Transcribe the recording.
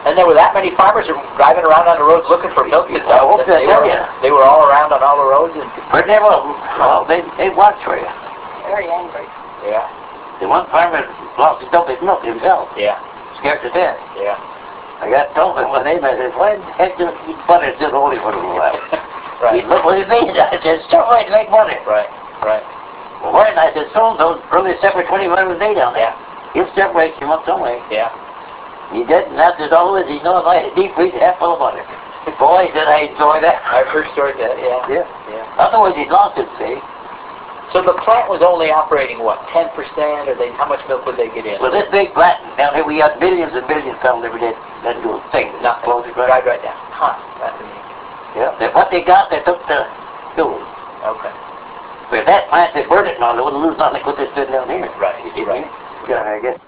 And there were that many farmers driving around on the roads looking for milk to sell. They were all around on all the roads. But they were, well, they watched for you. Very angry. Yeah. The one farmer lost his his milk himself. Yeah. Scared to death. Yeah. I got told him one day, I said, why the heck do you eat butter still holy for a little while? Right. He looked what he made. I said, so I make butter. Right. Right. Well, why? And I said, so-and-so really separate 20 miles a day down there. Yeah. He'll separate him up some way. Yeah. He did, and that's all it is. He knows I had a deep freezer half full of butter. Boy, did I enjoy that. I first started that, yeah. Yeah. Yeah. Otherwise, he'd lost it, see. So the plant was only operating, what, 10%? Or how much milk would they get in? Well, this big plant, down here we had millions and millions of them every day. That little thing. Nothing. Close it Right down. Huh. That's amazing. Yeah. What they got, they took to fuel. Okay. But that plant, they burned it and all. They wouldn't lose nothing. They put this thing down here. Right. Right. Yeah, I guess.